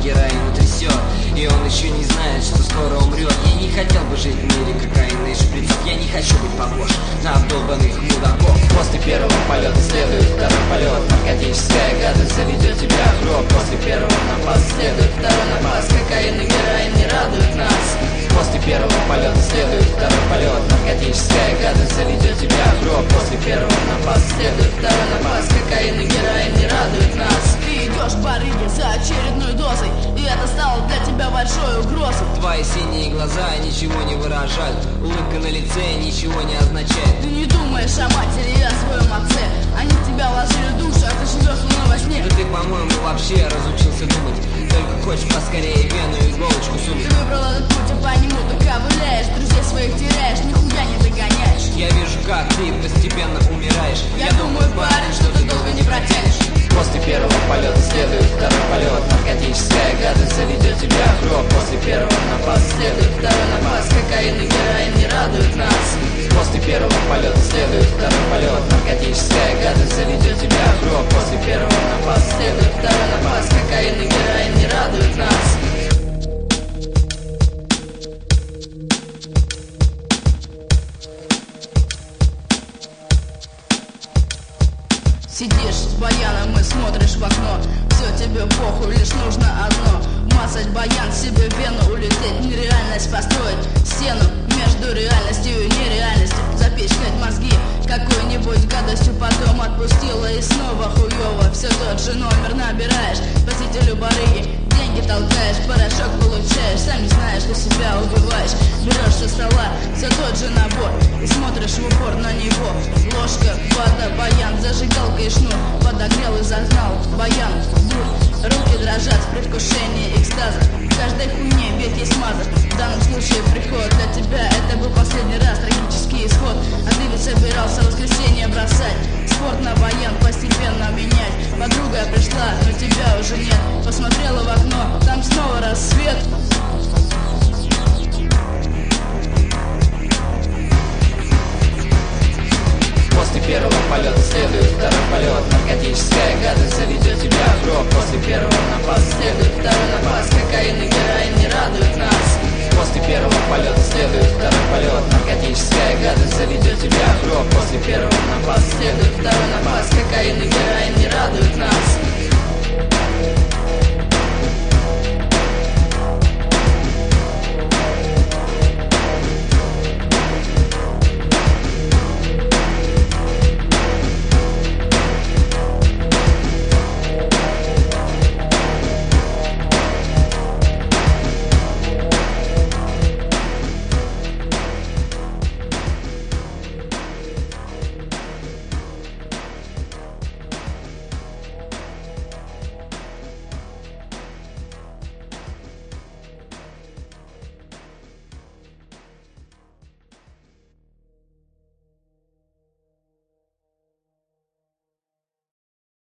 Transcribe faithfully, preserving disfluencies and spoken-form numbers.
героину трясет, и он еще не знает, что скоро умрет. Я не хотел бы жить в мире кокаина и шприцов. Я не хочу быть похож на обдолбанных мудаков. После первого полета следует второй полет. Наркотическая гадость заведет тебя в гроб. После первого напаса следует второй напас. Кокаин и героин не радуют нас. После первого полета следует второй полет. Наркотическая гадость заведет тебя в гроб. После первого напаса следует второй напас. Кокаин и героин не радуют нас. Ты идешь по Риге за очередной дозой, и это стало для тебя большой угрозой. Твои синие глаза ничего не выражают, улыбка на лице ничего не означает. Ты не думаешь о матери и о своем отце. Они в тебя вложили душу, а ты живешь словно во сне. Да ты, по-моему, вообще разучился думать. Только хочешь поскорее вену и иголочку сунуть. Ты выбрал этот путь, и по нему ты ковыляешь. Друзей своих теряешь, нихуя не догоняешь. Я вижу, как ты постепенно умираешь. Я думаю, парень, что ты долго не протянешь. После первого полета следует второй полет. Наркотическая гадость заведет тебя в гроб. После первого напаса следует второй напас. Кокаин и героин не радуют нас. После первого полета следует второй полет. Наркотическая гадость заведет тебя в гроб. После первого напаса следует второй напас. Кокаин и героин не радуют нас. Сидишь с баяном и смотришь в окно. Все тебе похуй, лишь нужно одно: мазать баян, себе в вену улететь. Нереальность построить стену между реальностью и нереальностью. Запичкать мозги какой-нибудь гадостью, потом отпустила и снова хуёво. Все тот же номер набираешь, спасителю барыги деньги толкаешь, порошок получаешь. Сам не знаешь, что себя убиваешь. Берешь со стола все тот же набор и смотришь в упор на него. Ложка, вата, баян, зажигалка и шнур. Подогрел и загнал баян в дур. Руки дрожат в предвкушении экстаза. В каждой хуйне ведь есть маза. В данном случае приход для тебя это был последний раз, трагический исход. А ты ведь собирался в воскресенье бросать спорт на баян, постепенно менять. Подруга